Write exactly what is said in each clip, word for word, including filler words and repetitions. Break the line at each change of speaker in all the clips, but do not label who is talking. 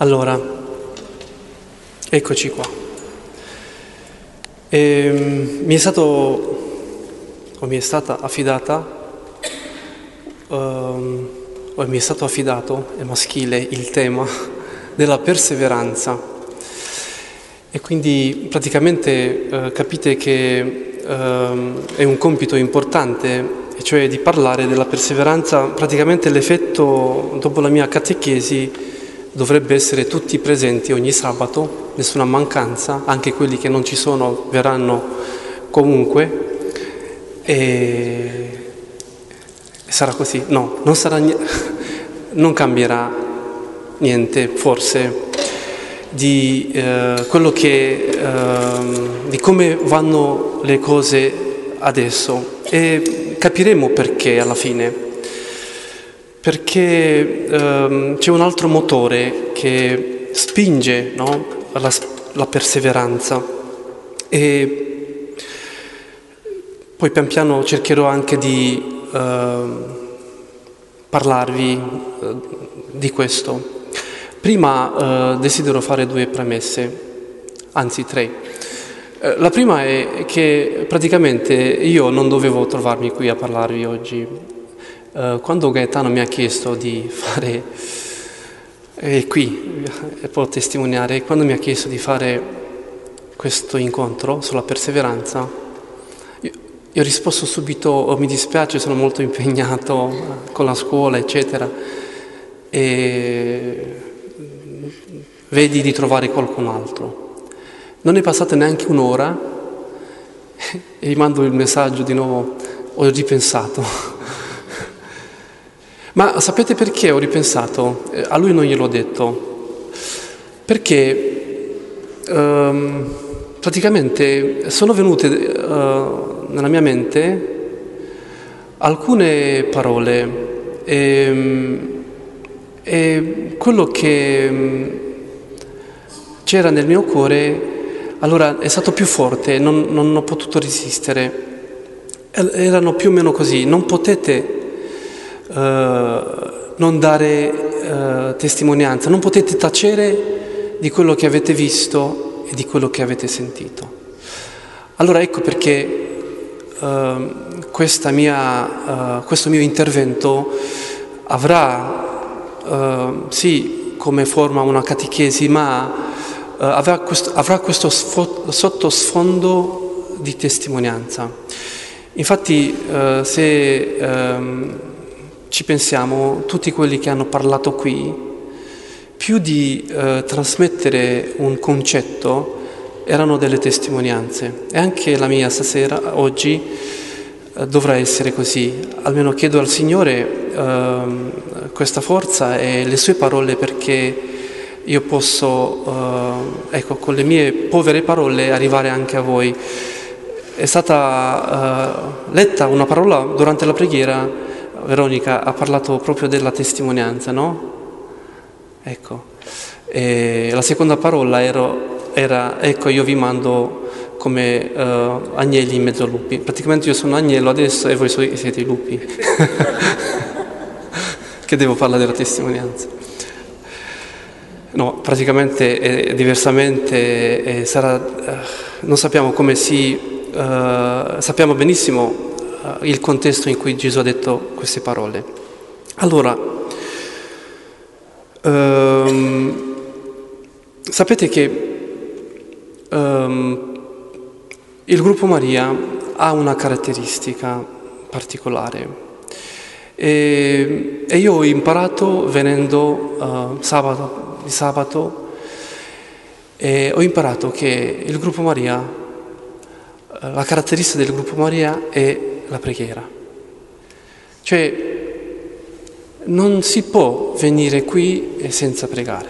Allora, eccoci qua. E, mi è stato, o mi è stata affidata, um, o mi è stato affidato, è maschile, il tema della perseveranza. E quindi praticamente eh, capite che eh, è un compito importante, e cioè di parlare della perseveranza. Praticamente l'effetto, dopo la mia catechesi, dovrebbe essere tutti presenti ogni sabato, nessuna mancanza, anche quelli che non ci sono verranno comunque, e sarà così? No, non sarà, non cambierà niente, forse, di eh, quello che, eh, di come vanno le cose adesso, e capiremo perché alla fine. Perché ehm, c'è un altro motore che spinge, no? la, la perseveranza, e poi pian piano cercherò anche di eh, parlarvi eh, di questo. Prima eh, desidero fare due premesse, anzi tre. Eh, la prima è che praticamente io non dovevo trovarmi qui a parlarvi oggi. Uh, quando Gaetano mi ha chiesto di fare, è qui, e può testimoniare, quando mi ha chiesto di fare questo incontro sulla perseveranza, io, io ho risposto subito: oh, mi dispiace, sono molto impegnato con la scuola, eccetera, e vedi di trovare qualcun altro. Non è passata neanche un'ora e gli mando il messaggio di nuovo: ho ripensato. Ma sapete perché ho ripensato? Eh, a lui non gliel'ho detto. Perché ehm, praticamente sono venute eh, nella mia mente alcune parole, e, e quello che c'era nel mio cuore allora è stato più forte, non, non ho potuto resistere. Erano più o meno così: non potete Uh, non dare uh, testimonianza, non potete tacere di quello che avete visto e di quello che avete sentito. Allora ecco perché uh, questa mia, uh, questo mio intervento avrà uh, sì come forma una catechesi, ma uh, avrà questo, avrà questo sfo- sottosfondo di testimonianza. Infatti uh, se um, ci pensiamo, tutti quelli che hanno parlato qui, più di eh, trasmettere un concetto, erano delle testimonianze. E anche la mia stasera, oggi, eh, dovrà essere così. Almeno chiedo al Signore eh, questa forza e le sue parole, perché io posso, eh, ecco, con le mie povere parole arrivare anche a voi. È stata eh, letta una parola durante la preghiera. Veronica ha parlato proprio della testimonianza, no? Ecco. E la seconda parola ero, era: ecco, io vi mando come uh, agnelli in mezzo a lupi. Praticamente io sono agnello adesso e voi siete i lupi. Che devo parlare della testimonianza. No, praticamente è diversamente, è, sarà, uh, non sappiamo come si, uh, sappiamo benissimo il contesto in cui Gesù ha detto queste parole. Allora, ehm, sapete che ehm, il gruppo Maria ha una caratteristica particolare, e, e io ho imparato venendo eh, sabato, di sabato, e ho imparato che il gruppo Maria, eh, la caratteristica del gruppo Maria è la preghiera. Cioè non si può venire qui senza pregare,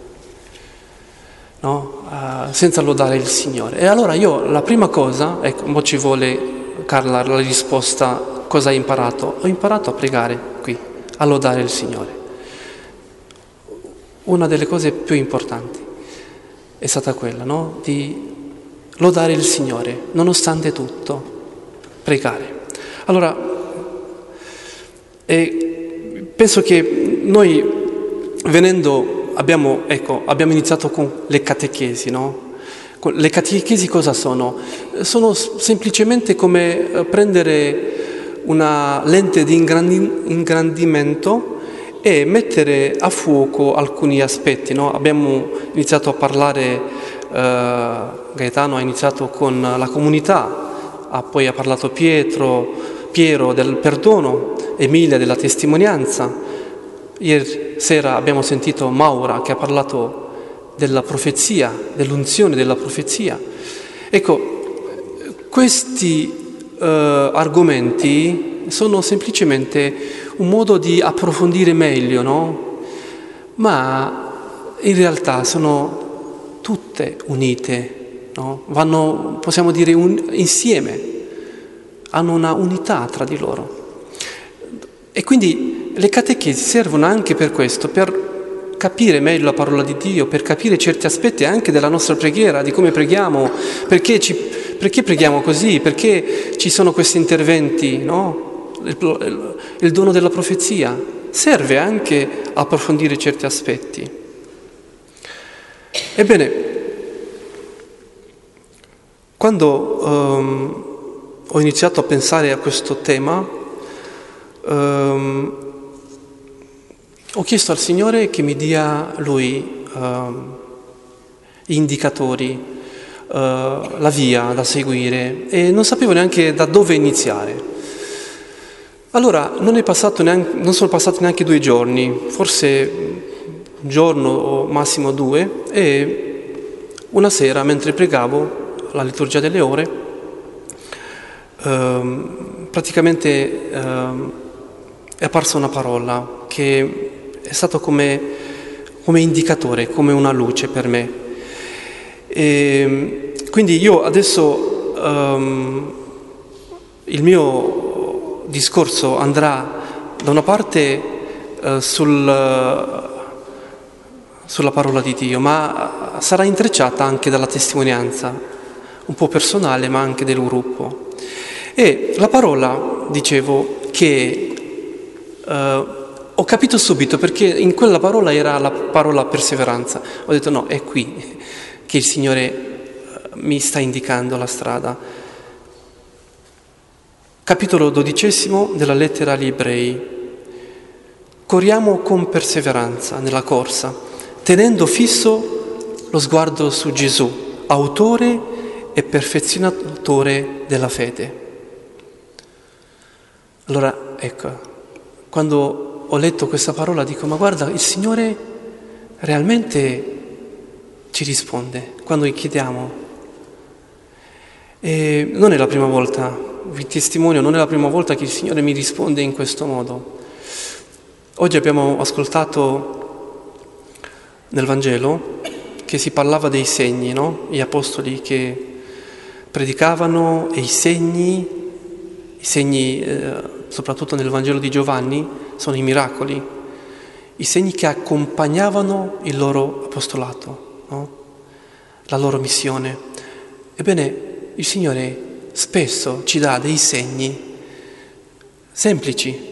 no? Uh, senza lodare il Signore. E allora io la prima cosa, ecco, mo ci vuole Carla la risposta: cosa hai imparato? Ho imparato a pregare qui, a lodare il Signore. Una delle cose più importanti è stata quella, no? Di lodare il Signore nonostante tutto, pregare. Allora, eh, penso che noi, venendo abbiamo, ecco, abbiamo iniziato con le catechesi, no? Le catechesi cosa sono? Sono semplicemente come prendere una lente di ingrandimento e mettere a fuoco alcuni aspetti, no? Abbiamo iniziato a parlare, eh, Gaetano ha iniziato con la comunità, ha poi ha parlato Pietro, Piero del perdono, Emilia della testimonianza. Ieri sera abbiamo sentito Maura che ha parlato della profezia, dell'unzione della profezia. Ecco, questi eh, argomenti sono semplicemente un modo di approfondire meglio, no? Ma in realtà sono tutte unite, no? Vanno, possiamo dire, un, insieme, hanno una unità tra di loro. E quindi le catechesi servono anche per questo, per capire meglio la parola di Dio, per capire certi aspetti anche della nostra preghiera, di come preghiamo, perché, ci, perché preghiamo così, perché ci sono questi interventi, no? Il, il, il dono della profezia serve anche a approfondire certi aspetti. Ebbene, quando um, ho iniziato a pensare a questo tema, um, ho chiesto al Signore che mi dia Lui uh, indicatori, uh, la via da seguire, e non sapevo neanche da dove iniziare. Allora non, è passato neanche, non sono passati neanche due giorni, forse un giorno o massimo due, e una sera mentre pregavo la liturgia delle ore, uh, praticamente uh, è apparsa una parola che è stato come, come indicatore, come una luce per me. E quindi io adesso um, il mio discorso andrà da una parte uh, sul, sulla parola di Dio, ma sarà intrecciata anche dalla testimonianza, un po' personale ma anche del gruppo. E la parola, dicevo, che uh, ho capito subito, perché in quella parola era la parola perseveranza. Ho detto no, è qui che il Signore mi sta indicando la strada. Capitolo dodicesimo della lettera agli Ebrei. Corriamo con perseveranza nella corsa, tenendo fisso lo sguardo su Gesù, autore e perfezionatore della fede. Allora, ecco, quando ho letto questa parola dico, ma guarda, il Signore realmente ci risponde quando gli chiediamo. E non è la prima volta, vi testimonio, non è la prima volta che il Signore mi risponde in questo modo. Oggi abbiamo ascoltato nel Vangelo che si parlava dei segni, no? Gli apostoli che predicavano e i segni, i segni eh, soprattutto nel Vangelo di Giovanni, sono i miracoli, i segni che accompagnavano il loro apostolato, no? La loro missione. Ebbene, il Signore spesso ci dà dei segni semplici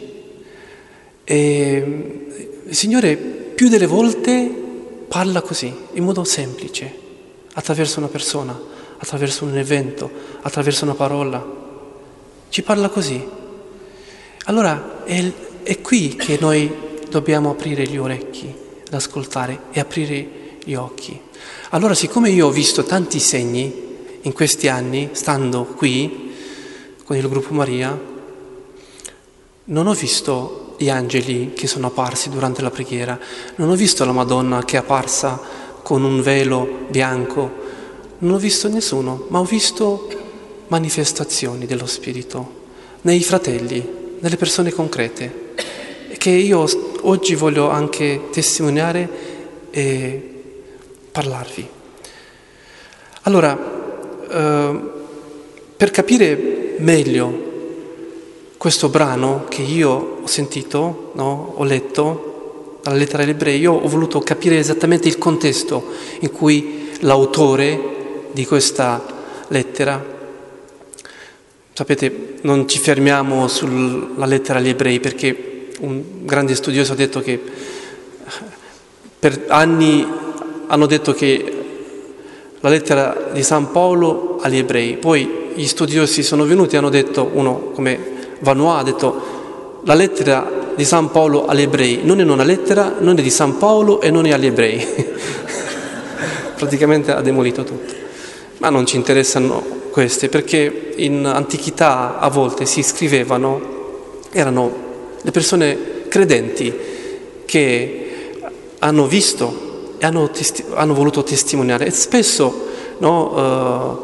e il Signore più delle volte parla così, in modo semplice, attraverso una persona, attraverso un evento, attraverso una parola. Ci parla così. Allora è, è qui che noi dobbiamo aprire gli orecchi ad ascoltare e aprire gli occhi. Allora, siccome io ho visto tanti segni in questi anni, stando qui con il gruppo Maria, non ho visto gli angeli che sono apparsi durante la preghiera, non ho visto la Madonna che è apparsa con un velo bianco, non ho visto nessuno, ma ho visto manifestazioni dello Spirito nei fratelli, nelle persone concrete, che io oggi voglio anche testimoniare e parlarvi. Allora, eh, per capire meglio questo brano che io ho sentito, no, ho letto, dalla lettera agli Ebrei, io ho voluto capire esattamente il contesto in cui l'autore di questa lettera, sapete, non ci fermiamo sulla lettera agli Ebrei perché un grande studioso ha detto che per anni hanno detto che la lettera di San Paolo agli ebrei, poi gli studiosi sono venuti e hanno detto, uno come Vanois ha detto, la lettera di San Paolo agli ebrei non è una lettera, non è di San Paolo e non è agli ebrei. Praticamente ha demolito tutto. Ma non ci interessano queste, perché in antichità a volte si scrivevano, erano le persone credenti che hanno visto e hanno, testi- hanno voluto testimoniare, e spesso no,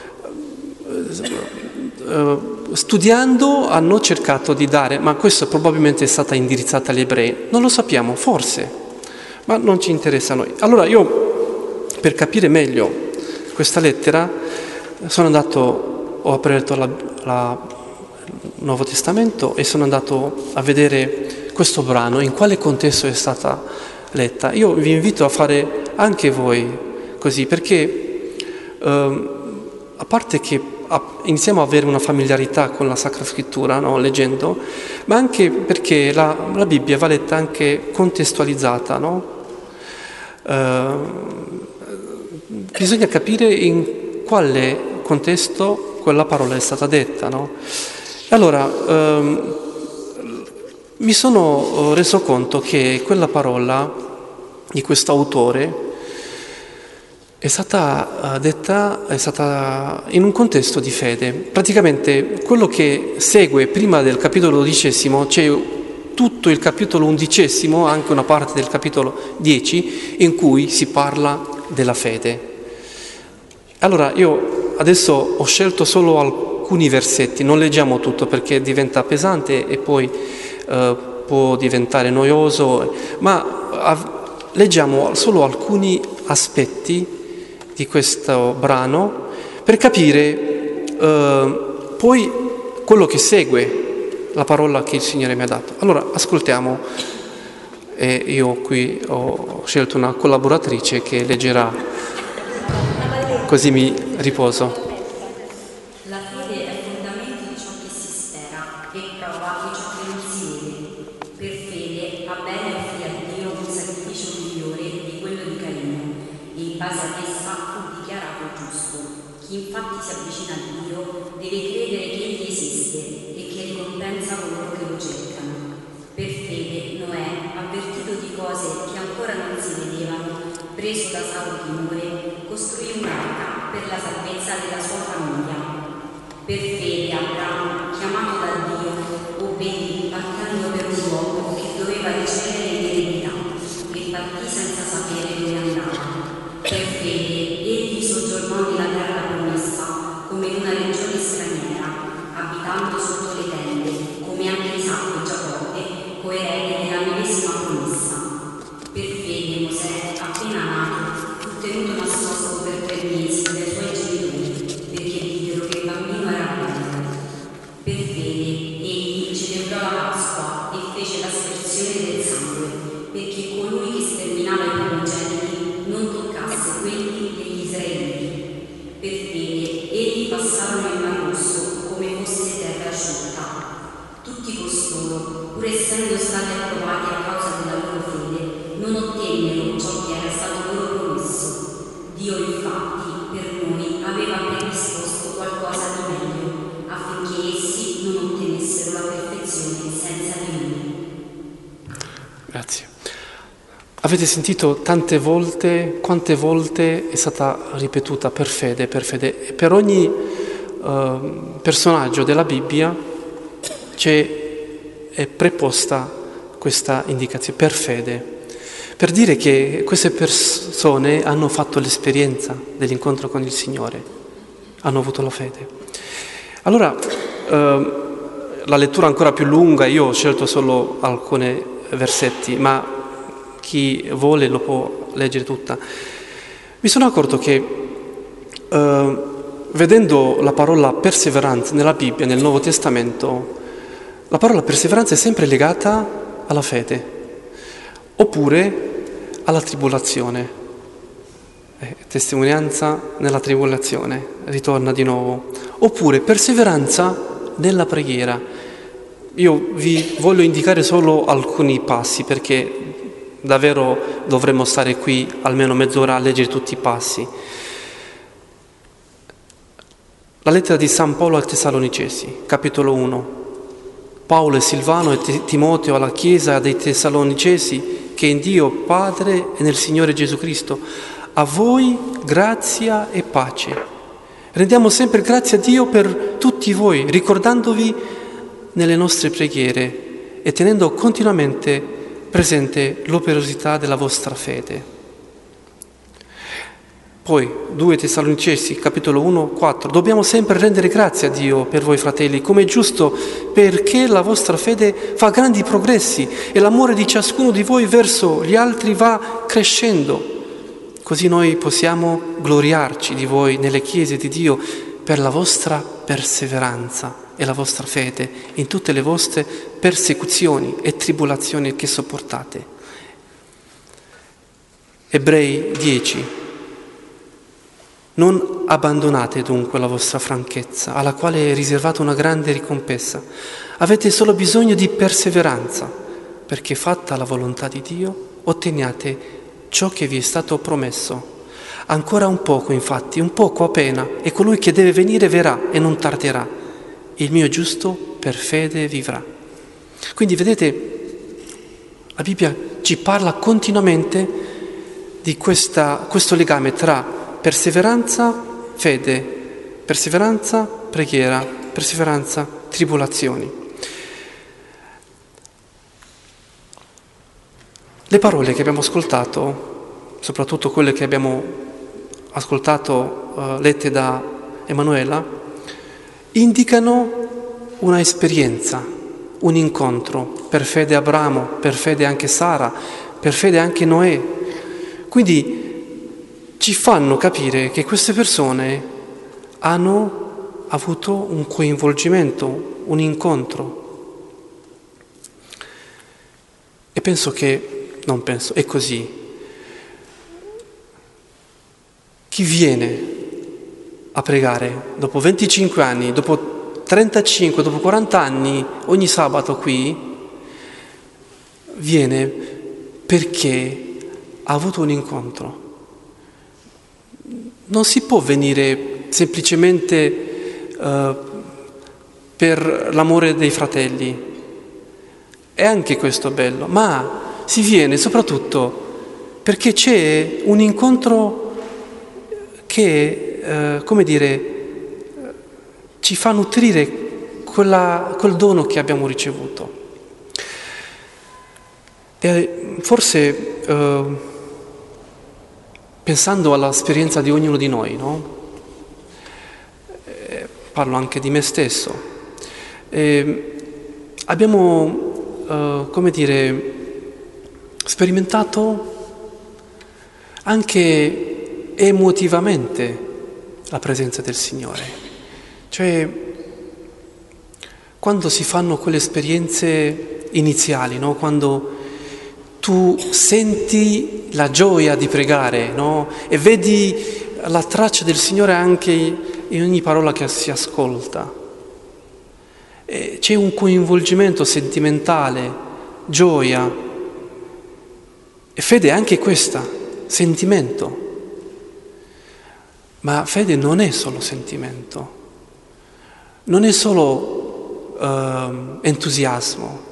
uh, uh, studiando hanno cercato di dare, ma questo probabilmente è stata indirizzata agli ebrei, non lo sappiamo, forse, ma non ci interessa a noi. Allora io, per capire meglio questa lettera, sono andato, ho aperto la, la, il Nuovo Testamento e sono andato a vedere questo brano, in quale contesto è stata letta. Io vi invito a fare anche voi così, perché ehm, a parte che a, iniziamo a avere una familiarità con la Sacra Scrittura, no, leggendo, ma anche perché la, la Bibbia va letta anche contestualizzata, no? Eh, bisogna capire in quale contesto quella parola è stata detta, no? Allora, ehm, mi sono reso conto che quella parola di questo autore è stata detta, è stata in un contesto di fede. Praticamente quello che segue prima del capitolo dodicesimo, c'è tutto il capitolo undicesimo, anche una parte del capitolo dieci, in cui si parla della fede. Allora io adesso ho scelto solo alcuni versetti, non leggiamo tutto perché diventa pesante e poi eh, può diventare noioso, ma av- leggiamo solo alcuni aspetti di questo brano per capire eh, poi quello che segue la parola che il Signore mi ha dato. Allora ascoltiamo, e io qui ho scelto una collaboratrice che leggerà, così mi riposo.
La fede è il fondamento di ciò che si spera e prova di ciò che non si vede. Per fede Abele offrì a Dio un sacrificio migliore di quello di Caino, e in base ad essa fu dichiarato giusto. Chi infatti si avvicina a Dio deve credere che Egli esiste e che ricompensa coloro che lo cercano. Per fede Noè, avvertito di cose che ancora non si vedevano, preso da sacro timore, costruì un'arca per la salvezza della sua famiglia. Per fede Abramo, chiamato da Dio, obbedì partendo per un luogo che doveva ricevere in eredità e partì senza sapere dove andava. Per fede egli soggiornò nella terra promessa come in una regione straniera, abitando sotto le tende, come anche Isacco e Giacobbe, coerenti della medesima promessa. Per fede Mosè, appena nato, fu tenuto nascosto per tre mesi dai suoi genitori, perché videro che il bambino era bello. Per fede egli celebrò la Pasqua e fece l'aspersione del sangue, perché colui che sterminava i primogeniti non toccasse quelli degli israeliti. Per fede egli passarono il Mar Rosso come fosse terra asciutta. Tutti costoro, pur essendo stati approvati a causa della loro fede, non ottennero ciò che era stato loro promesso. Dio infatti per noi aveva predisposto qualcosa di meglio, affinché essi non ottenessero la perfezione senza di noi.
Grazie. Avete sentito tante volte, quante volte è stata ripetuta per fede, per fede. E per ogni uh, personaggio della Bibbia c'è, è preposta questa indicazione, per fede, per dire che queste persone hanno fatto l'esperienza dell'incontro con il Signore, hanno avuto la fede. Allora, uh, la lettura ancora più lunga, io ho scelto solo alcuni versetti, ma chi vuole lo può leggere tutta. Mi sono accorto che eh, vedendo la parola perseveranza nella Bibbia, nel Nuovo Testamento, la parola perseveranza è sempre legata alla fede, oppure alla tribolazione. Eh, testimonianza nella tribolazione, ritorna di nuovo. Oppure perseveranza nella preghiera. Io vi voglio indicare solo alcuni passi perché davvero dovremmo stare qui almeno mezz'ora a leggere tutti i passi. La lettera di San Paolo ai Tessalonicesi, capitolo uno. Paolo e Silvano e Timoteo alla Chiesa dei Tessalonicesi, che in Dio Padre e nel Signore Gesù Cristo, a voi grazia e pace. Rendiamo sempre grazie a Dio per tutti voi, ricordandovi nelle nostre preghiere e tenendo continuamente presente l'operosità della vostra fede. Poi, due Tessalonicesi, capitolo uno, quattro. Dobbiamo sempre rendere grazie a Dio per voi, fratelli, come è giusto, perché la vostra fede fa grandi progressi e l'amore di ciascuno di voi verso gli altri va crescendo. Così noi possiamo gloriarci di voi nelle chiese di Dio per la vostra perseveranza e la vostra fede in tutte le vostre persecuzioni e tribolazioni che sopportate. Ebrei dieci. Non abbandonate dunque la vostra franchezza, alla quale è riservata una grande ricompensa. Avete solo bisogno di perseveranza, perché fatta la volontà di Dio, otteniate ciò che vi è stato promesso. Ancora un poco, infatti, un poco appena, e colui che deve venire verrà e non tarderà. Il mio giusto per fede vivrà. Quindi vedete, la Bibbia ci parla continuamente di questa, questo legame tra perseveranza, fede, perseveranza, preghiera, perseveranza, tribolazioni. Le parole che abbiamo ascoltato, soprattutto quelle che abbiamo ascoltato uh, lette da Emanuela, indicano una esperienza, un incontro, per fede Abramo, per fede anche Sara, per fede anche Noè. Quindi ci fanno capire che queste persone hanno avuto un coinvolgimento, un incontro. E penso che, non penso, è così. Chi viene a pregare dopo venticinque anni, dopo trentacinque, dopo quaranta anni, ogni sabato qui, viene perché ha avuto un incontro. Non si può venire semplicemente uh, per l'amore dei fratelli, è anche questo bello, ma si viene soprattutto perché c'è un incontro che, uh, come dire, ci fa nutrire quella, quel dono che abbiamo ricevuto. E forse... Uh, Pensando all'esperienza di ognuno di noi, no? Eh, parlo anche di me stesso. Eh, abbiamo, eh, come dire, sperimentato anche emotivamente la presenza del Signore. Cioè, quando si fanno quelle esperienze iniziali, no? Quando tu senti la gioia di pregare, no? E vedi la traccia del Signore anche in ogni parola che si ascolta. E c'è un coinvolgimento sentimentale, gioia. E fede è anche questa, sentimento. Ma fede non è solo sentimento, non è solo uh, entusiasmo.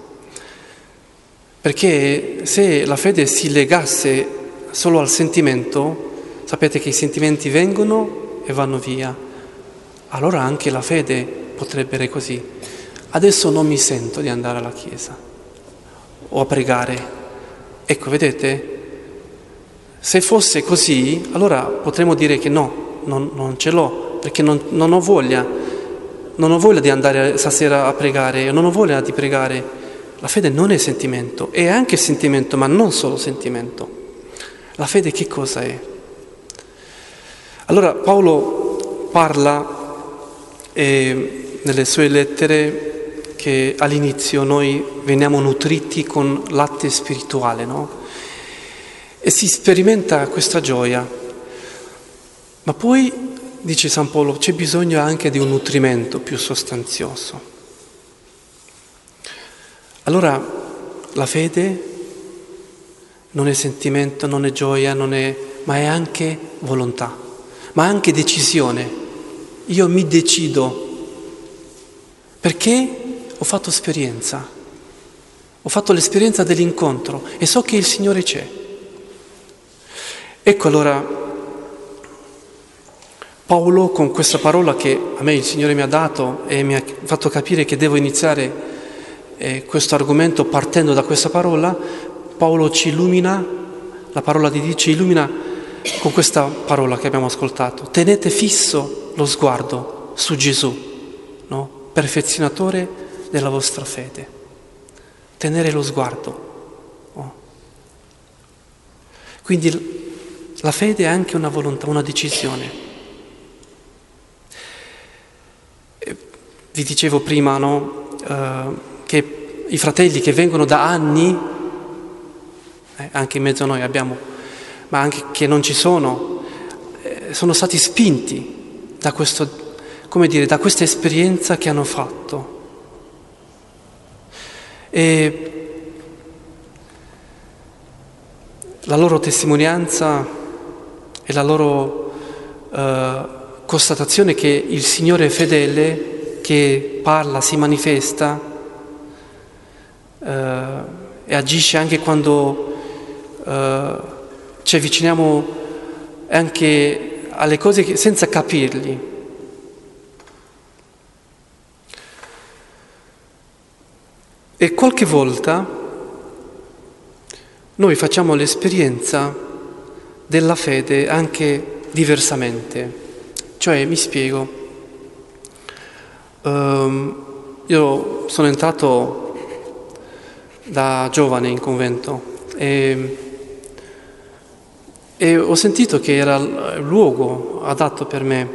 Perché se la fede si legasse solo al sentimento, sapete che i sentimenti vengono e vanno via. Allora anche la fede potrebbe essere così. Adesso non mi sento di andare alla chiesa o a pregare. Ecco, vedete? Se fosse così, allora potremmo dire che no, non, non ce l'ho, perché non, non ho voglia. Non ho voglia di andare stasera a pregare, non ho voglia di pregare. La fede non è sentimento, è anche sentimento, ma non solo sentimento. La fede che cosa è? Allora Paolo parla eh, nelle sue lettere che all'inizio noi veniamo nutriti con latte spirituale, no? E si sperimenta questa gioia. Ma poi, dice San Paolo, c'è bisogno anche di un nutrimento più sostanzioso. Allora la fede non è sentimento, non è gioia, non è, ma è anche volontà, ma anche decisione. Io mi decido perché ho fatto esperienza, ho fatto l'esperienza dell'incontro e so che il Signore c'è. Ecco allora Paolo, con questa parola che a me il Signore mi ha dato e mi ha fatto capire che devo iniziare eh, questo argomento partendo da questa parola, Paolo ci illumina, la parola di Dio ci illumina con questa parola che abbiamo ascoltato. Tenete fisso lo sguardo su Gesù, no? Perfezionatore della vostra fede. Tenere lo sguardo. No? Quindi la fede è anche una volontà, una decisione. Vi dicevo prima, no, eh, che i fratelli che vengono da anni, eh, anche in mezzo a noi abbiamo, ma anche che non ci sono, eh, sono stati spinti da questo, come dire, da questa esperienza che hanno fatto. E la loro testimonianza e la loro eh, constatazione che il Signore è fedele, che parla, si manifesta eh, e agisce anche quando eh, ci avviciniamo anche alle cose che, senza capirli. E qualche volta noi facciamo l'esperienza della fede anche diversamente. Cioè, mi spiego. Um, io sono entrato da giovane in convento e, e ho sentito che era il luogo adatto per me.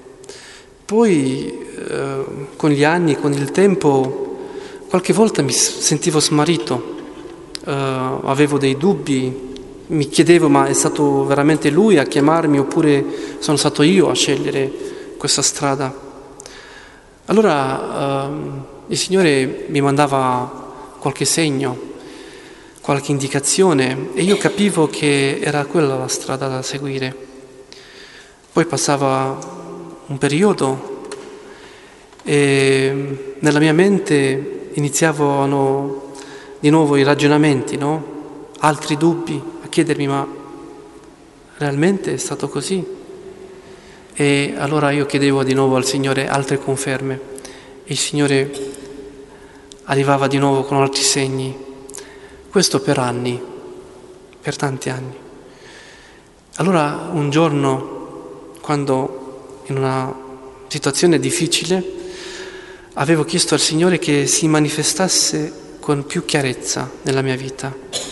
Poi eh, con gli anni, con il tempo, qualche volta mi sentivo smarrito, eh, avevo dei dubbi, mi chiedevo ma è stato veramente lui a chiamarmi oppure sono stato io a scegliere questa strada. Allora ehm, il Signore mi mandava qualche segno, qualche indicazione e io capivo che era quella la strada da seguire. Poi passava un periodo e nella mia mente iniziavano di nuovo i ragionamenti, no? Altri dubbi, a chiedermi ma realmente è stato così? E allora io chiedevo di nuovo al Signore altre conferme e il Signore arrivava di nuovo con altri segni. Questo per anni, per tanti anni. Allora un giorno, quando in una situazione difficile, avevo chiesto al Signore che si manifestasse con più chiarezza nella mia vita.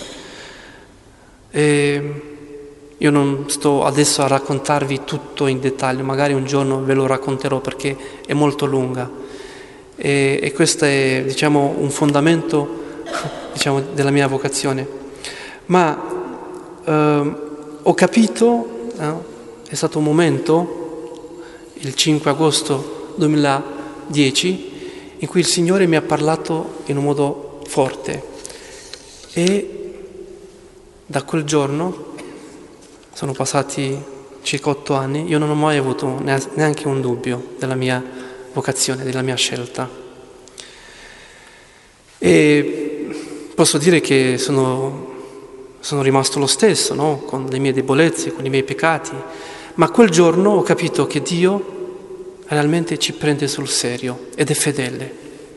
E io non sto adesso a raccontarvi tutto in dettaglio, magari un giorno ve lo racconterò perché è molto lunga e, e questo è, diciamo, un fondamento, diciamo, della mia vocazione. Ma eh, ho capito, eh, è stato un momento, il cinque agosto duemiladieci, in cui il Signore mi ha parlato in un modo forte e da quel giorno sono passati circa otto anni, io non ho mai avuto neanche un dubbio della mia vocazione, della mia scelta. E posso dire che sono, sono rimasto lo stesso, no? Con le mie debolezze, con i miei peccati, ma quel giorno ho capito che Dio realmente ci prende sul serio ed è fedele.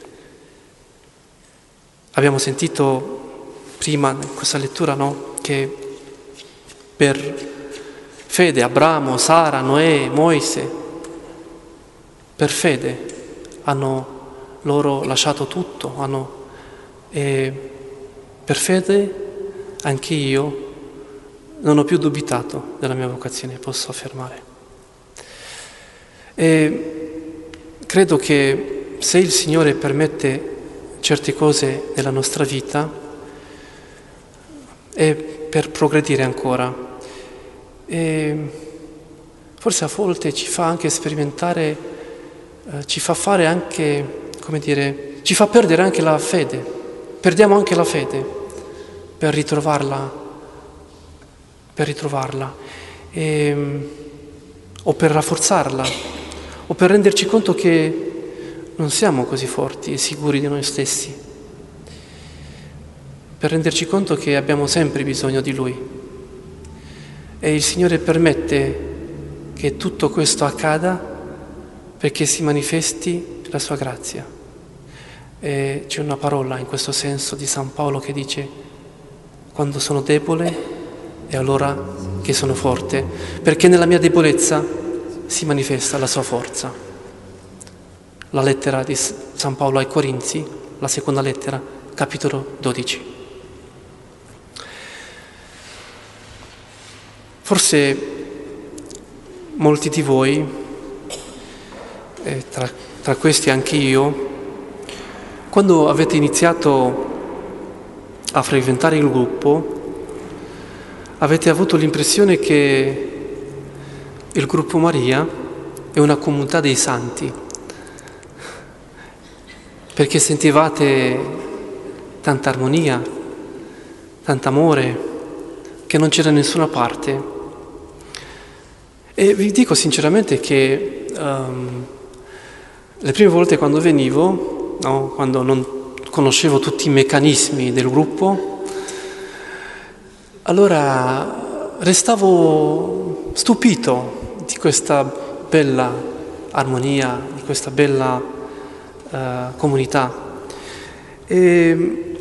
Abbiamo sentito prima in questa lettura, no? Che per fede Abramo, Sara, Noè, Moise, per fede hanno loro lasciato tutto, hanno, e per fede anche io non ho più dubitato della mia vocazione, posso affermare. E credo che se il Signore permette certe cose nella nostra vita è per progredire ancora. E forse a volte ci fa anche sperimentare, eh, ci fa fare anche, come dire, ci fa perdere anche la fede, perdiamo anche la fede per ritrovarla per ritrovarla, e, o per rafforzarla, o per renderci conto che non siamo così forti e sicuri di noi stessi, per renderci conto che abbiamo sempre bisogno di Lui. E il Signore permette che tutto questo accada perché si manifesti la sua grazia. E c'è una parola in questo senso di San Paolo che dice: quando sono debole è allora che sono forte, perché nella mia debolezza si manifesta la sua forza. La lettera di San Paolo ai Corinzi, la seconda lettera, capitolo dodici. Forse molti di voi, e tra, tra questi anche io, quando avete iniziato a frequentare il gruppo, avete avuto l'impressione che il gruppo Maria è una comunità dei santi, perché sentivate tanta armonia, tanto amore, che non c'era da nessuna parte. E vi dico sinceramente che um, le prime volte quando venivo, no, quando non conoscevo tutti i meccanismi del gruppo, allora restavo stupito di questa bella armonia, di questa bella uh, comunità. E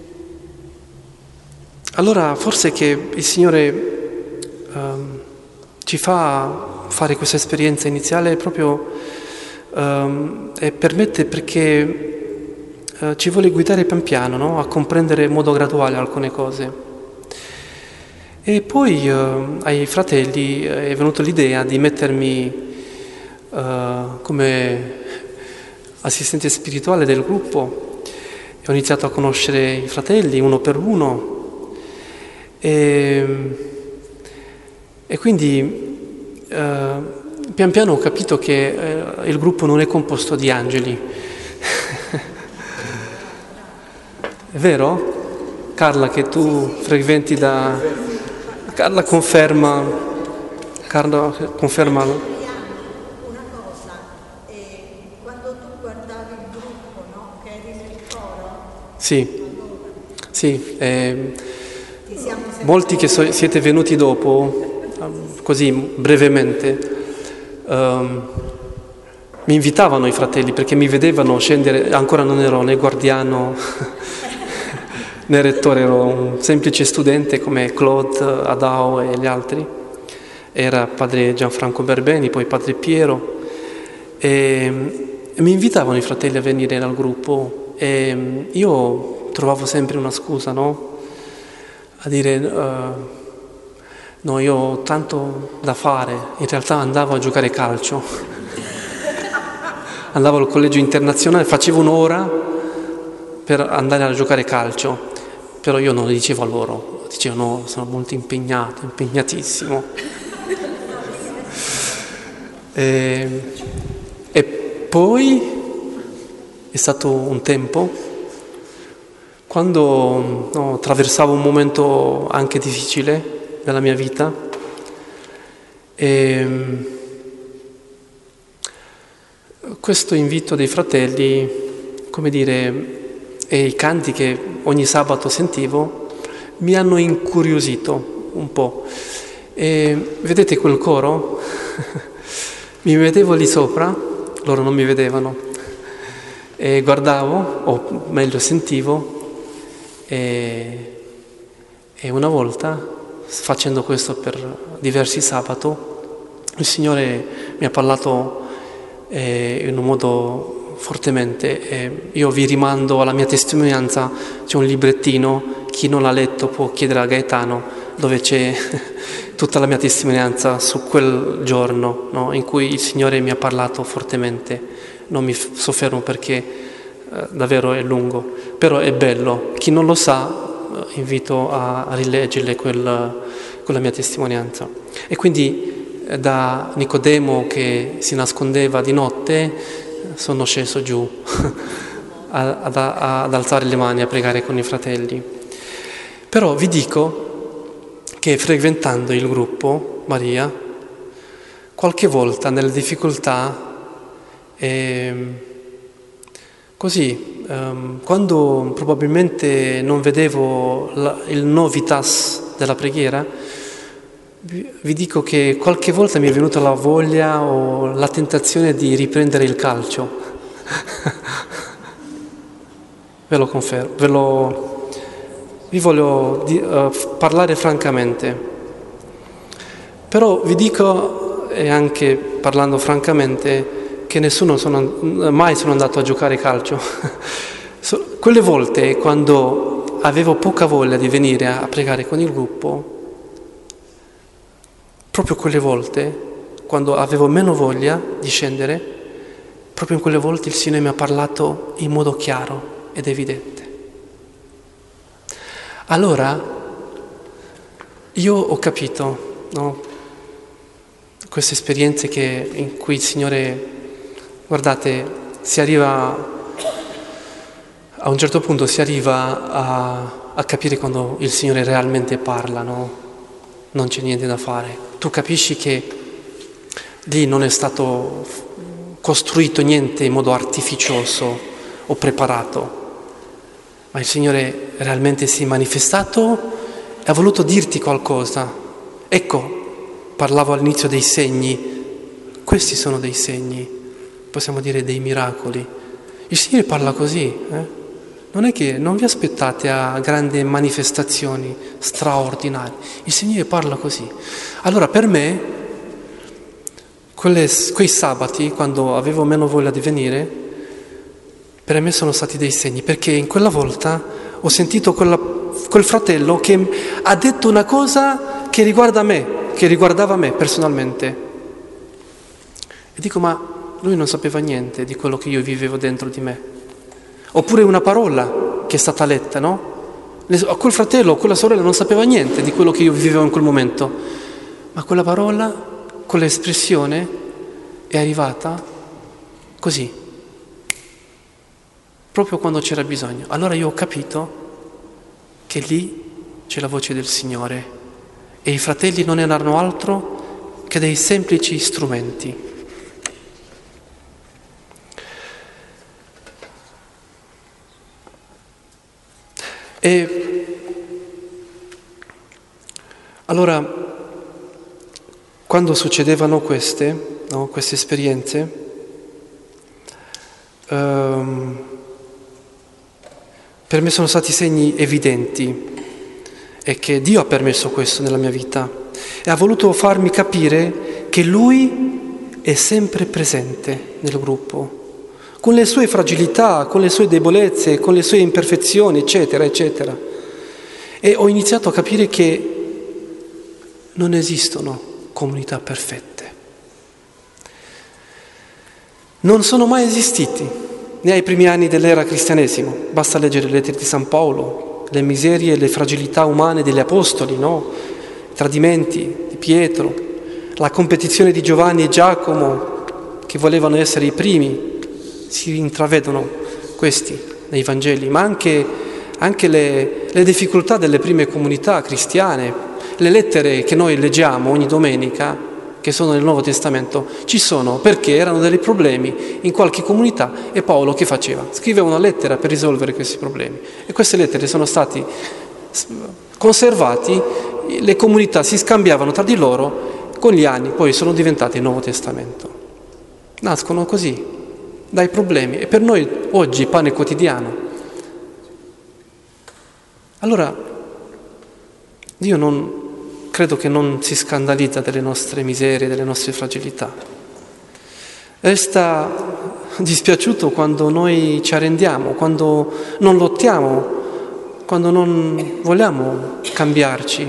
allora forse che il Signore um, ci fa fare questa esperienza iniziale proprio um, e permette perché uh, ci vuole guidare pian piano, no? A comprendere in modo graduale alcune cose. E poi uh, ai fratelli è venuta l'idea di mettermi uh, come assistente spirituale del gruppo. E ho iniziato a conoscere i fratelli uno per uno e, e quindi uh, pian piano ho capito che uh, il gruppo non è composto di angeli. È vero? Carla, che tu frequenti da... Carla conferma... Carla conferma...
Una cosa, eh, quando tu guardavi il gruppo, no? Che eri nel coro?
Sì,
Allora,
sì. Eh,
ti siamo sempre...
molti che so- siete venuti dopo, così brevemente, um, mi invitavano i fratelli perché mi vedevano scendere, ancora non ero né guardiano né rettore, ero un semplice studente come Claude, Adao e gli altri. Era padre Gianfranco Berbeni, poi padre Piero, e, e mi invitavano i fratelli a venire al gruppo e io trovavo sempre una scusa, no? A dire uh, no, io ho tanto da fare. In realtà andavo a giocare calcio, andavo al collegio internazionale, facevo un'ora per andare a giocare calcio, però io non lo dicevo a loro, dicevo no, sono molto impegnato, impegnatissimo. E, e poi è stato un tempo quando no, attraversavo un momento anche difficile della mia vita e questo invito dei fratelli, come dire, e i canti che ogni sabato sentivo mi hanno incuriosito un po'. E vedete quel coro? Mi vedevo lì sopra, loro non mi vedevano, e guardavo, o meglio sentivo, e, e una volta, facendo questo per diversi sabato, il Signore mi ha parlato eh, in un modo fortemente. E io vi rimando alla mia testimonianza, c'è un librettino, chi non l'ha letto può chiedere a Gaetano, dove c'è tutta la mia testimonianza su quel giorno, no, in cui il Signore mi ha parlato fortemente. Non mi soffermo perché eh, davvero è lungo, però è bello. Chi non lo sa, eh, invito a, a rileggere quel, quella mia testimonianza. E quindi eh, da Nicodemo che si nascondeva di notte sono sceso giù ad, ad alzare le mani, a pregare con i fratelli. Però vi dico che frequentando il gruppo Maria, qualche volta nelle difficoltà, eh, così, ehm, quando probabilmente non vedevo la, il novitas della preghiera, vi, vi dico che qualche volta mi è venuta la voglia o la tentazione di riprendere il calcio. Ve lo confermo, ve lo, vi voglio di, uh, parlare francamente. Però vi dico, e anche parlando francamente, che nessuno sono, mai sono andato a giocare calcio. Quelle volte, quando avevo poca voglia di venire a pregare con il gruppo, proprio quelle volte, quando avevo meno voglia di scendere, proprio in quelle volte il Signore mi ha parlato in modo chiaro ed evidente. Allora io ho capito, no, queste esperienze che, in cui il Signore, guardate, si arriva a un certo punto si arriva a, a capire quando il Signore realmente parla, no? Non c'è niente da fare. Tu capisci che lì non è stato costruito niente in modo artificioso o preparato, ma il Signore realmente si è manifestato e ha voluto dirti qualcosa. Ecco, parlavo all'inizio dei segni, questi sono dei segni, possiamo dire dei miracoli. Il Signore parla così, eh? Non è che non vi aspettate a grandi manifestazioni straordinarie, il Signore parla così. Allora per me, quelle, quei sabati, quando avevo meno voglia di venire, per me sono stati dei segni, perché in quella volta ho sentito quella, quel fratello che ha detto una cosa che riguarda me, che riguardava me personalmente. E dico, ma lui non sapeva niente di quello che io vivevo dentro di me. Oppure una parola che è stata letta, no? Quel fratello o quella sorella non sapeva niente di quello che io vivevo in quel momento, ma quella parola, quell'espressione è arrivata così, proprio quando c'era bisogno. Allora io ho capito che lì c'è la voce del Signore e i fratelli non erano altro che dei semplici strumenti. E allora, quando succedevano queste, no, queste esperienze, um, per me sono stati segni evidenti e che Dio ha permesso questo nella mia vita e ha voluto farmi capire che Lui è sempre presente nel gruppo, con le sue fragilità, con le sue debolezze, con le sue imperfezioni, eccetera, eccetera. E ho iniziato a capire che non esistono comunità perfette. Non sono mai esistiti, né ai primi anni dell'era cristianesimo. Basta leggere le lettere di San Paolo, le miserie e le fragilità umane degli apostoli, no? I tradimenti di Pietro, la competizione di Giovanni e Giacomo, che volevano essere i primi. Si intravedono questi nei Vangeli, ma anche, anche le, le difficoltà delle prime comunità cristiane, le lettere che noi leggiamo ogni domenica, che sono nel Nuovo Testamento, ci sono perché erano dei problemi in qualche comunità e Paolo che faceva? Scriveva una lettera per risolvere questi problemi e queste lettere sono state conservate, le comunità si scambiavano tra di loro, con gli anni poi sono diventate il Nuovo Testamento. Nascono così, dai problemi, e per noi oggi pane quotidiano. Allora, Dio non credo che non si scandalizza delle nostre miserie, delle nostre fragilità. Resta dispiaciuto quando noi ci arrendiamo, quando non lottiamo, quando non vogliamo cambiarci,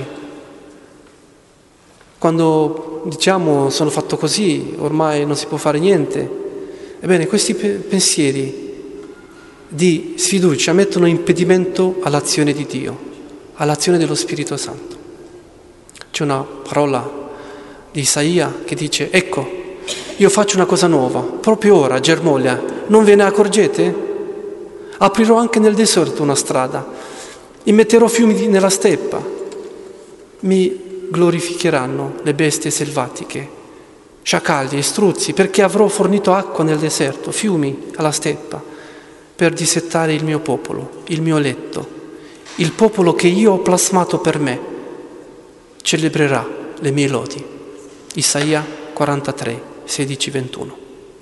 quando diciamo sono fatto così, ormai non si può fare niente. Ebbene, questi pe- pensieri di sfiducia mettono impedimento all'azione di Dio, all'azione dello Spirito Santo. C'è una parola di Isaia che dice: ecco, io faccio una cosa nuova, proprio ora germoglia, non ve ne accorgete? Aprirò anche nel deserto una strada, immetterò fiumi nella steppa, mi glorificheranno le bestie selvatiche, sciacalli e struzzi, perché avrò fornito acqua nel deserto, fiumi alla steppa, per dissettare il mio popolo, il mio eletto, il popolo che io ho plasmato per me, celebrerà le mie lodi. Isaia quarantatré, sedici ventuno.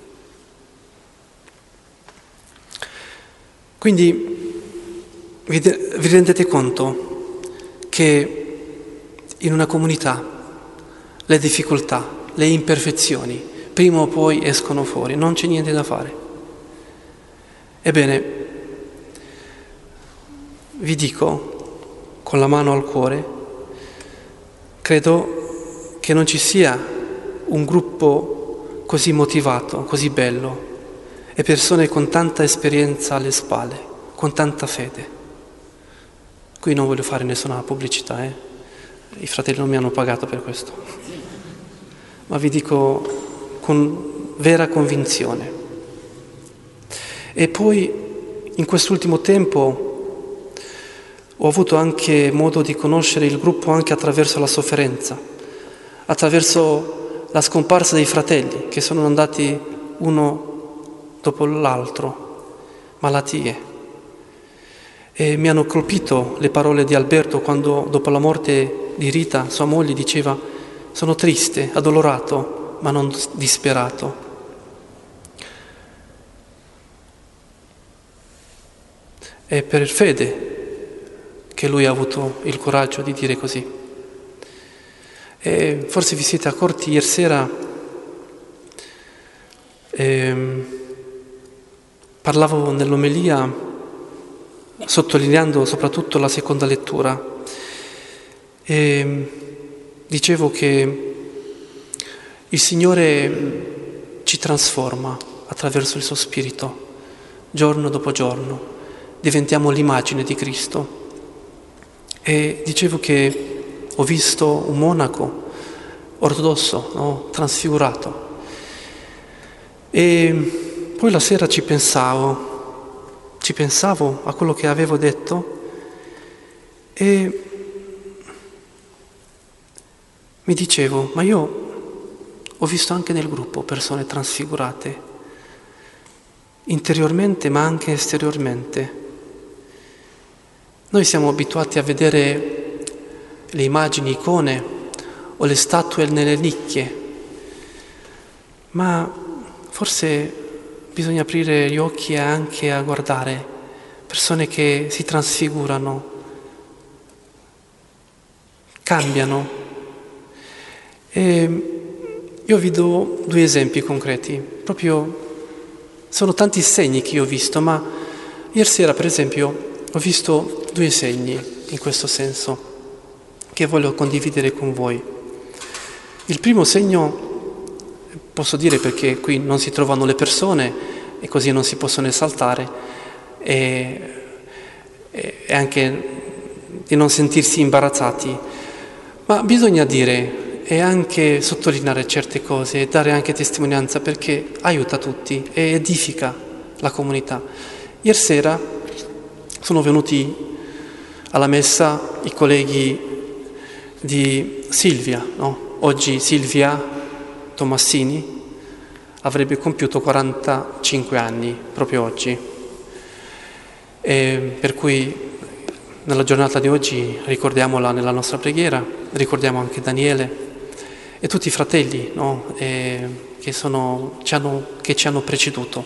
Quindi vi, vi rendete conto che in una comunità le difficoltà, le imperfezioni, prima o poi escono fuori, non c'è niente da fare. Ebbene, vi dico, con la mano al cuore, credo che non ci sia un gruppo così motivato, così bello, e persone con tanta esperienza alle spalle, con tanta fede. Qui non voglio fare nessuna pubblicità, eh? I fratelli non mi hanno pagato per questo, ma vi dico con vera convinzione. E poi in quest'ultimo tempo ho avuto anche modo di conoscere il gruppo anche attraverso la sofferenza, attraverso la scomparsa dei fratelli che sono andati uno dopo l'altro, malattie. E mi hanno colpito le parole di Alberto quando, dopo la morte di Rita, sua moglie, diceva: sono triste, addolorato, ma non disperato. È per fede che lui ha avuto il coraggio di dire così. E forse vi siete accorti ieri sera, ehm, parlavo nell'omelia sottolineando soprattutto la seconda lettura e dicevo che il Signore ci trasforma attraverso il suo Spirito, giorno dopo giorno, diventiamo l'immagine di Cristo. E dicevo che ho visto un monaco ortodosso, no? Trasfigurato. E poi la sera ci pensavo, ci pensavo a quello che avevo detto e mi dicevo, ma io ho visto anche nel gruppo persone trasfigurate, interiormente ma anche esteriormente. Noi siamo abituati a vedere le immagini, icone o le statue nelle nicchie, ma forse bisogna aprire gli occhi anche a guardare persone che si trasfigurano, cambiano. E io vi do due esempi concreti, proprio sono tanti segni che io ho visto, ma ieri sera per esempio ho visto due segni in questo senso che voglio condividere con voi. Il primo segno posso dire perché qui non si trovano le persone e così non si possono esaltare e, e anche di non sentirsi imbarazzati, ma bisogna dire e anche sottolineare certe cose e dare anche testimonianza perché aiuta tutti e edifica la comunità. Ieri sera sono venuti alla messa i colleghi di Silvia, no? Oggi Silvia Tomassini avrebbe compiuto quarantacinque anni proprio oggi, e per cui nella giornata di oggi ricordiamola nella nostra preghiera, ricordiamo anche Daniele e tutti i fratelli, no? e che, sono, ci hanno, che ci hanno preceduto.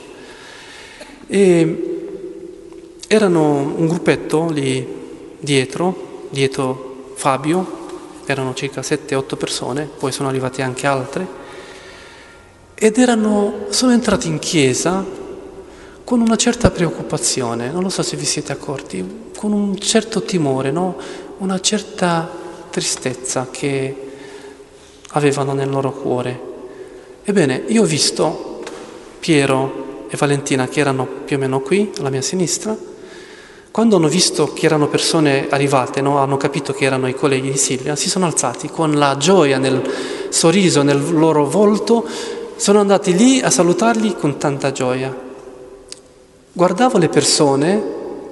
E erano un gruppetto lì dietro, dietro Fabio, erano circa sette otto persone, poi sono arrivate anche altre, ed erano, sono entrati in chiesa con una certa preoccupazione, non lo so se vi siete accorti, con un certo timore, no? Una certa tristezza che avevano nel loro cuore. Ebbene, io ho visto Piero e Valentina che erano più o meno qui, alla mia sinistra. Quando hanno visto che erano persone arrivate, no? Hanno capito che erano i colleghi di Silvia, si sono alzati con la gioia nel sorriso nel loro volto, sono andati lì a salutarli con tanta gioia. Guardavo le persone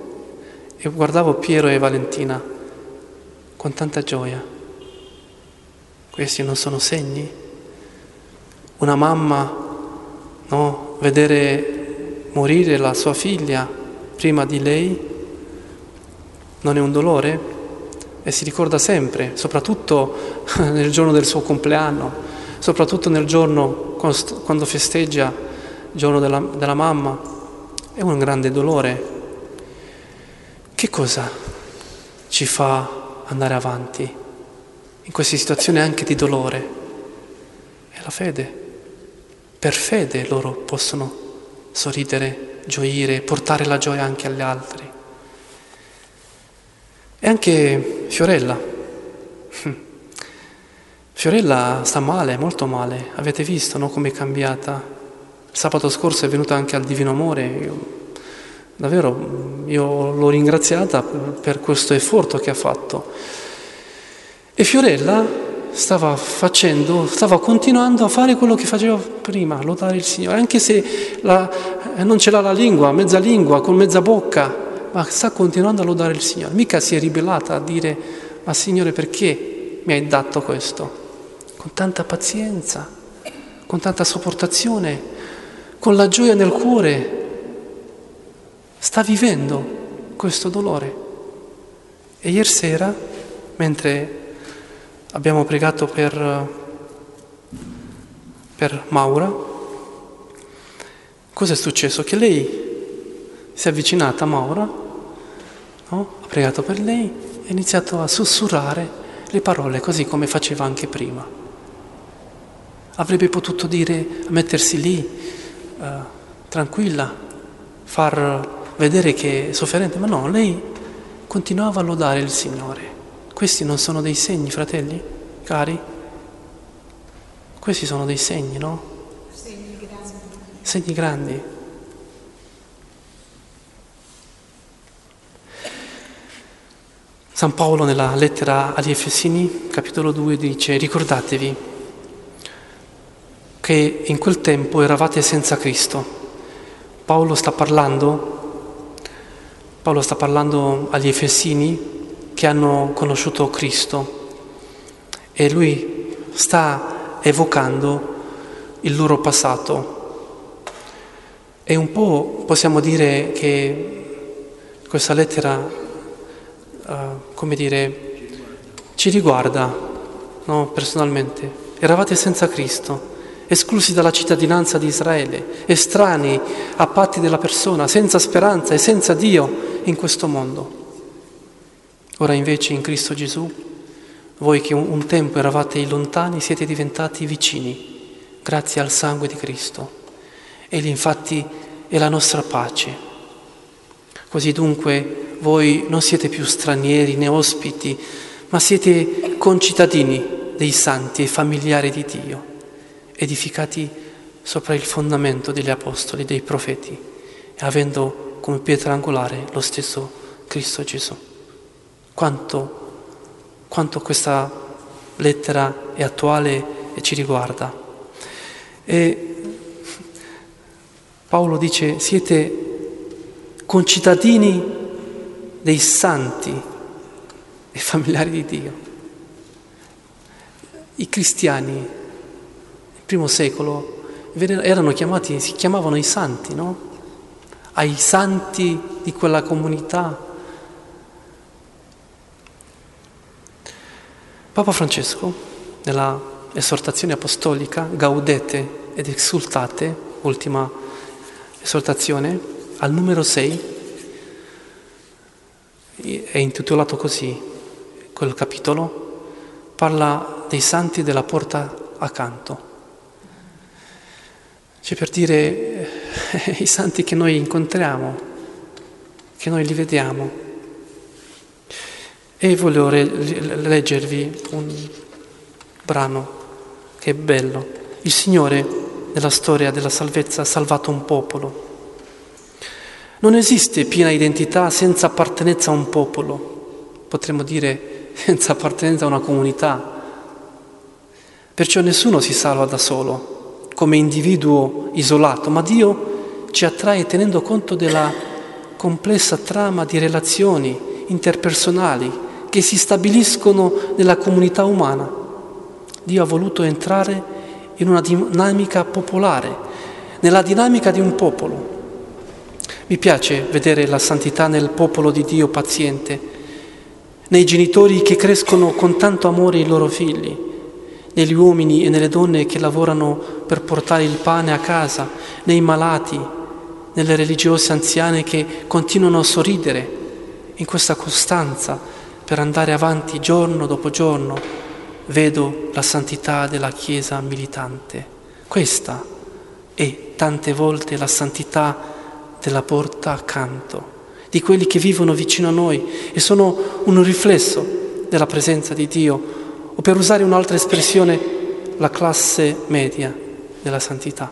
e guardavo Piero e Valentina con tanta gioia. Questi non sono segni? Una mamma, no, vedere morire la sua figlia prima di lei non è un dolore? E si ricorda sempre, soprattutto nel giorno del suo compleanno, soprattutto nel giorno quando festeggia il giorno della, della mamma, è un grande dolore. Che cosa ci fa andare avanti in queste situazioni anche di dolore? È la fede. Per fede loro possono sorridere, gioire, portare la gioia anche agli altri. E anche Fiorella. Fiorella sta male, molto male. Avete visto, no, come è cambiata? Sabato scorso è venuta anche al Divino Amore. Io, davvero, io l'ho ringraziata per questo effort che ha fatto. E Fiorella stava facendo, stava continuando a fare quello che faceva prima, lodare il Signore, anche se la, non ce l'ha la lingua, mezza lingua, con mezza bocca, ma sta continuando a lodare il Signore. Mica si è ribellata a dire: ma Signore, perché mi hai dato questo? Con tanta pazienza, con tanta sopportazione, con la gioia nel cuore, sta vivendo questo dolore. E ieri sera, mentre abbiamo pregato per, per Maura, cosa è successo? Che lei si è avvicinata a Maura, no? Ha pregato per lei e ha iniziato a sussurrare le parole così come faceva anche prima. Avrebbe potuto dire, mettersi lì eh, tranquilla, far vedere che è sofferente, ma no, lei continuava a lodare il Signore. Questi non sono dei segni, fratelli, cari? Questi sono dei segni, no?
Segni grandi.
Segni grandi. San Paolo nella lettera agli Efesini, capitolo due, dice: ricordatevi che in quel tempo eravate senza Cristo. Paolo sta parlando, Paolo sta parlando agli Efesini che hanno conosciuto Cristo e lui sta evocando il loro passato. E un po' possiamo dire che questa lettera, uh, come dire, ci riguarda, no? Personalmente. Eravate senza Cristo, esclusi dalla cittadinanza di Israele, estranei a patti della persona, senza speranza e senza Dio in questo mondo. Ora invece in Cristo Gesù, voi che un tempo eravate lontani siete diventati vicini, grazie al sangue di Cristo. Egli infatti è la nostra pace. Così dunque voi non siete più stranieri né ospiti, ma siete concittadini dei santi e familiari di Dio, edificati sopra il fondamento degli apostoli, dei profeti, e avendo come pietra angolare lo stesso Cristo Gesù. Quanto, quanto questa lettera è attuale e ci riguarda. E Paolo dice: siete concittadini dei santi e familiari di Dio. I cristiani nel primo secolo erano chiamati, si chiamavano i santi, no? Ai santi di quella comunità. Papa Francesco, nella esortazione apostolica Gaudete ed Exsultate, ultima esortazione, al numero sei, è intitolato così, quel capitolo, parla dei santi della porta accanto. C'è per dire eh, i santi che noi incontriamo, che noi li vediamo. E voglio re- leggervi un brano che è bello. Il Signore, nella storia della salvezza, ha salvato un popolo. Non esiste piena identità senza appartenenza a un popolo, potremmo dire senza appartenenza a una comunità. Perciò nessuno si salva da solo, come individuo isolato, ma Dio ci attrae tenendo conto della complessa trama di relazioni interpersonali che si stabiliscono nella comunità umana. Dio ha voluto entrare in una dinamica popolare, nella dinamica di un popolo. Mi piace vedere la santità nel popolo di Dio paziente, nei genitori che crescono con tanto amore i loro figli, negli uomini e nelle donne che lavorano per portare il pane a casa, nei malati, nelle religiose anziane che continuano a sorridere in questa costanza per andare avanti giorno dopo giorno. Vedo la santità della Chiesa militante. Questa è tante volte la santità della porta accanto, di quelli che vivono vicino a noi e sono un riflesso della presenza di Dio, o per usare un'altra espressione, la classe media della santità.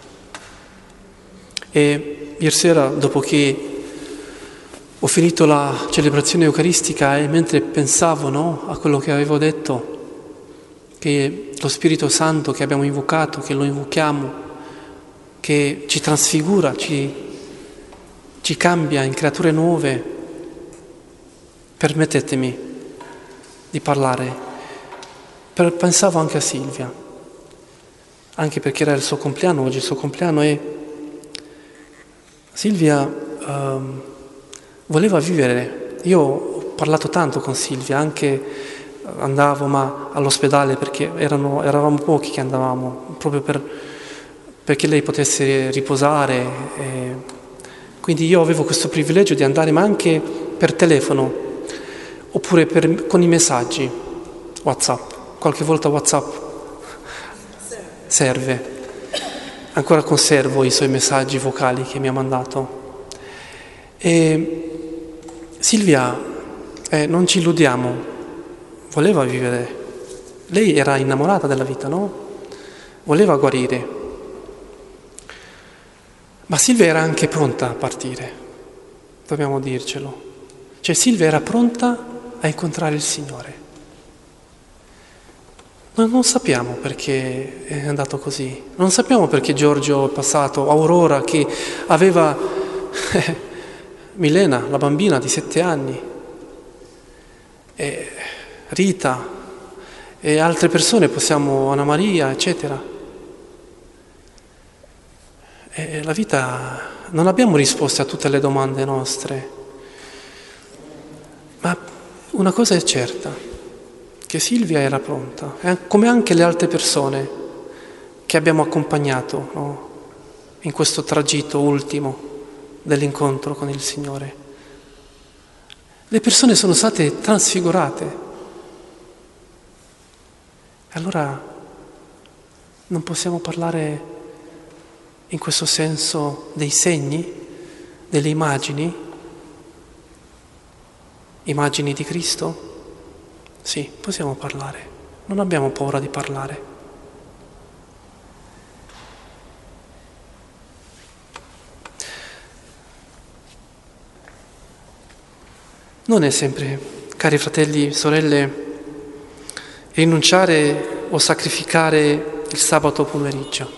E ieri sera, dopo che ho finito la celebrazione eucaristica e mentre pensavo, no, a quello che avevo detto, che lo Spirito Santo che abbiamo invocato, che lo invochiamo, che ci trasfigura, ci ci cambia in creature nuove, permettetemi di parlare. Per, pensavo anche a Silvia, anche perché era il suo compleanno, oggi il suo compleanno, e Silvia um, voleva vivere. Io ho parlato tanto con Silvia, anche andavo ma all'ospedale perché erano, eravamo pochi che andavamo, proprio per, perché lei potesse riposare. E, quindi io avevo questo privilegio di andare, ma anche per telefono, oppure per, con i messaggi, WhatsApp. Qualche volta WhatsApp serve. Ancora conservo i suoi messaggi vocali che mi ha mandato. E Silvia, eh, non ci illudiamo, voleva vivere. Lei era innamorata della vita, no? Voleva guarire. Ma Silvia era anche pronta a partire, dobbiamo dircelo. Cioè Silvia era pronta a incontrare il Signore. Noi non sappiamo perché è andato così, non sappiamo perché Giorgio è passato, Aurora che aveva Milena, la bambina di sette anni, e Rita e altre persone, possiamo, Anna Maria, eccetera. E la vita, non abbiamo risposte a tutte le domande nostre, ma una cosa è certa, che Silvia era pronta, come anche le altre persone che abbiamo accompagnato, no, in questo tragitto ultimo dell'incontro con il Signore. Le persone sono state trasfigurate. Allora non possiamo parlare in questo senso dei segni, delle immagini, immagini di Cristo? Sì, possiamo parlare, non abbiamo paura di parlare. Non è sempre, cari fratelli e sorelle, rinunciare o sacrificare il sabato pomeriggio.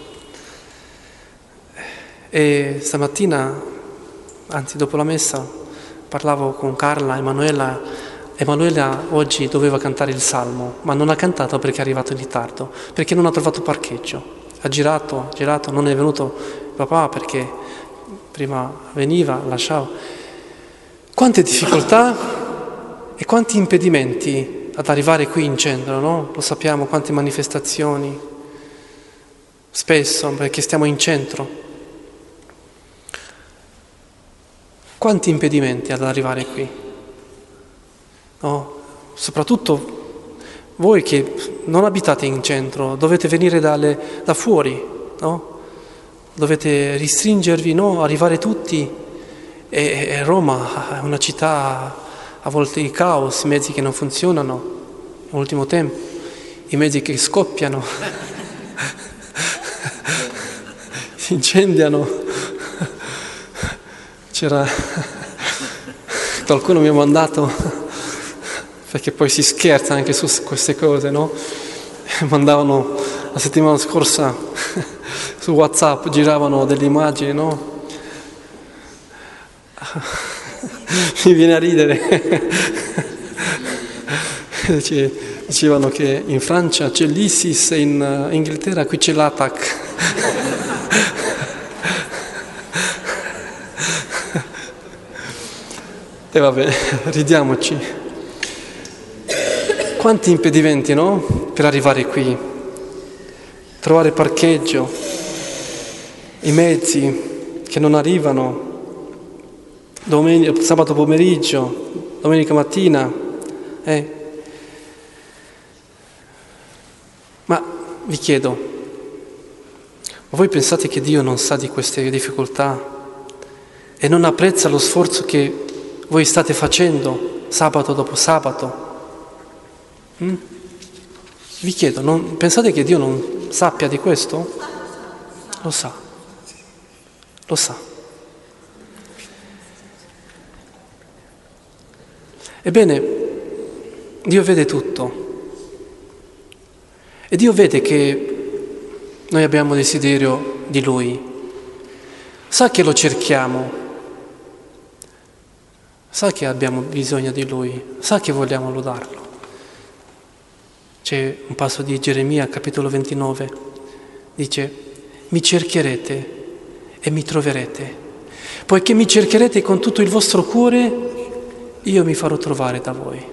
E stamattina, anzi dopo la messa, parlavo con Carla, Emanuela. Emanuela oggi doveva cantare il Salmo, ma non ha cantato perché è arrivato in ritardo, perché non ha trovato parcheggio. Ha girato, girato, non è venuto papà perché prima veniva, lasciava. Quante difficoltà e quanti impedimenti ad arrivare qui in centro, no? Lo sappiamo, quante manifestazioni, spesso perché stiamo in centro. Quanti impedimenti ad arrivare qui? No? Soprattutto voi che non abitate in centro, dovete venire dalle, da fuori, no? Dovete ristringervi, no? Arrivare tutti. E, e Roma è una città a volte di caos, i mezzi che non funzionano, nell'ultimo tempo, i mezzi che scoppiano, si incendiano. C'era qualcuno mi ha mandato, perché poi si scherza anche su queste cose, no? Mandavano la settimana scorsa su WhatsApp, giravano delle immagini, no? Mi viene a ridere. Dicevano che in Francia c'è l'ISIS e in Inghilterra qui c'è l'ATAC. E vabbè, ridiamoci. Quanti impedimenti, no? Per arrivare qui. Trovare parcheggio, i mezzi che non arrivano, domenica, sabato pomeriggio, domenica mattina. Eh. Ma vi chiedo, ma voi pensate che Dio non sa di queste difficoltà e non apprezza lo sforzo che voi state facendo sabato dopo sabato? Mm? Vi chiedo, non, pensate che Dio non sappia di questo? Lo sa, lo sa. Ebbene, Dio vede tutto. E Dio vede che noi abbiamo desiderio di Lui, sa che lo cerchiamo, sa che abbiamo bisogno di Lui, sa che vogliamo lodarlo. C'è un passo di Geremia, capitolo ventinove, dice: mi cercherete e mi troverete, poiché mi cercherete con tutto il vostro cuore, io mi farò trovare da voi.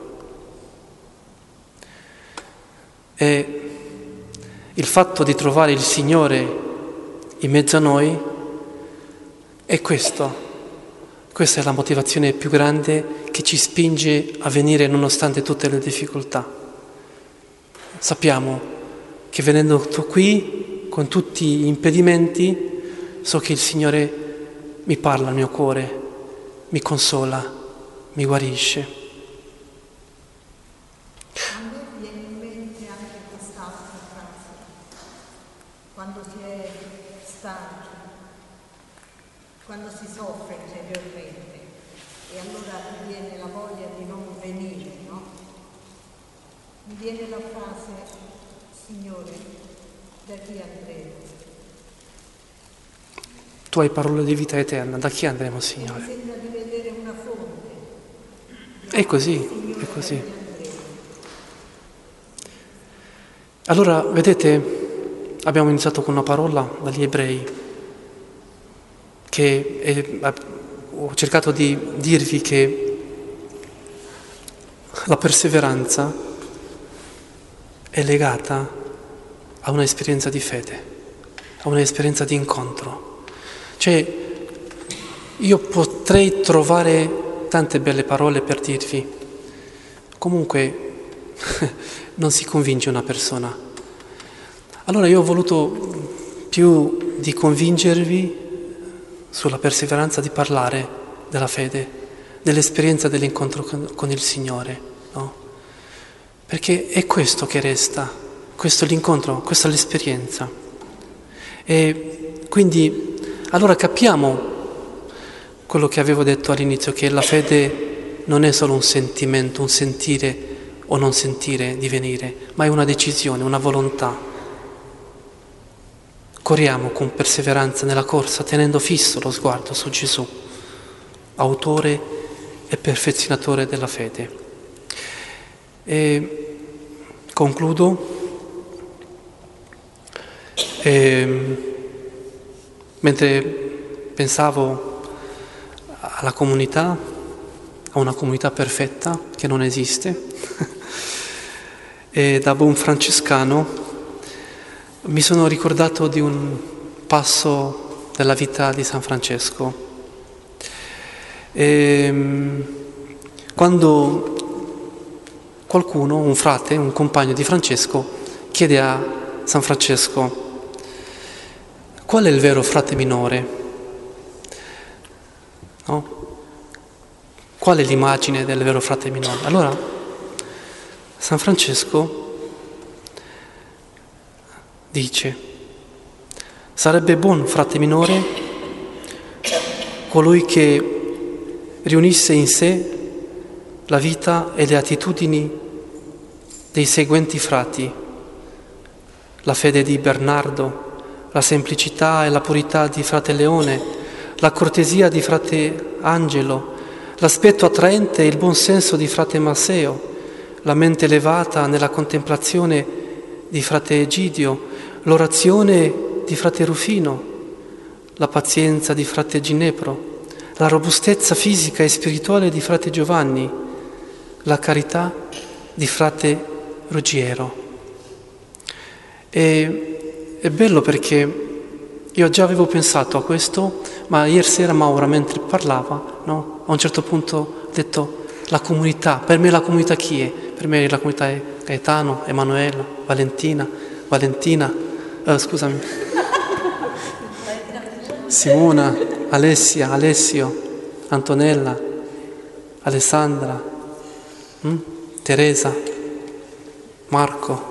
E il fatto di trovare il Signore in mezzo a noi è questo. Questa è la motivazione più grande che ci spinge a venire nonostante tutte le difficoltà. Sappiamo che venendo qui, con tutti gli impedimenti, so che il Signore mi parla al mio cuore, mi consola, mi guarisce.
Quando si è stanchi, quando si soffre interiormente e allora ti viene la voglia di non venire, no? Mi viene la frase: Signore, da chi andremo?
Tu hai parole di vita eterna, da chi andremo, Signore?
Mi sembra di vedere una fonte.
È così, è così. Allora, vedete, abbiamo iniziato con una parola dagli ebrei, che è, ho cercato di dirvi che la perseveranza è legata a un'esperienza di fede, a un'esperienza di incontro. Cioè, io potrei trovare tante belle parole per dirvi, comunque non si convince una persona. Allora io ho voluto, più di convincervi sulla perseveranza, di parlare della fede, dell'esperienza dell'incontro con, con il Signore, no? Perché è questo che resta, questo è l'incontro, questa è l'esperienza. E quindi, allora capiamo quello che avevo detto all'inizio, che la fede non è solo un sentimento, un sentire o non sentire di venire, ma è una decisione, una volontà. Corriamo con perseveranza nella corsa, tenendo fisso lo sguardo su Gesù, autore e perfezionatore della fede. E concludo. E, mentre pensavo alla comunità, a una comunità perfetta che non esiste, e da buon francescano mi sono ricordato di un passo della vita di San Francesco. E, quando qualcuno, un frate, un compagno di Francesco, chiede a San Francesco: qual è il vero frate minore? No? Qual è l'immagine del vero frate minore? Allora, San Francesco dice: sarebbe buon frate minore colui che riunisse in sé la vita e le attitudini dei seguenti frati: la fede di Bernardo, la semplicità e la purità di frate Leone, la cortesia di frate Angelo, l'aspetto attraente e il buon senso di frate Masseo, la mente elevata nella contemplazione di frate Egidio, l'orazione di frate Rufino, la pazienza di frate Ginepro, la robustezza fisica e spirituale di frate Giovanni, la carità di frate Ruggiero. E è bello perché io già avevo pensato a questo, ma ieri sera Maura, mentre parlava, no, a un certo punto ha detto la comunità. Per me la comunità chi è? Per me la comunità è Gaetano, Emanuela, Valentina, Valentina, eh, scusami, Simona, Alessia, Alessio, Antonella, Alessandra, hm? Teresa, Marco.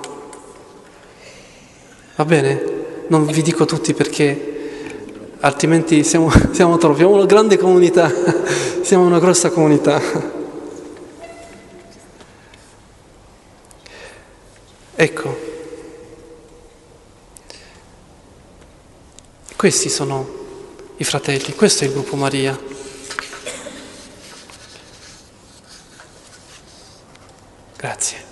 Va bene? Non vi dico tutti perché altrimenti siamo, siamo troppi. Siamo una grande comunità, siamo una grossa comunità. Ecco, questi sono i fratelli, questo è il gruppo Maria. Grazie.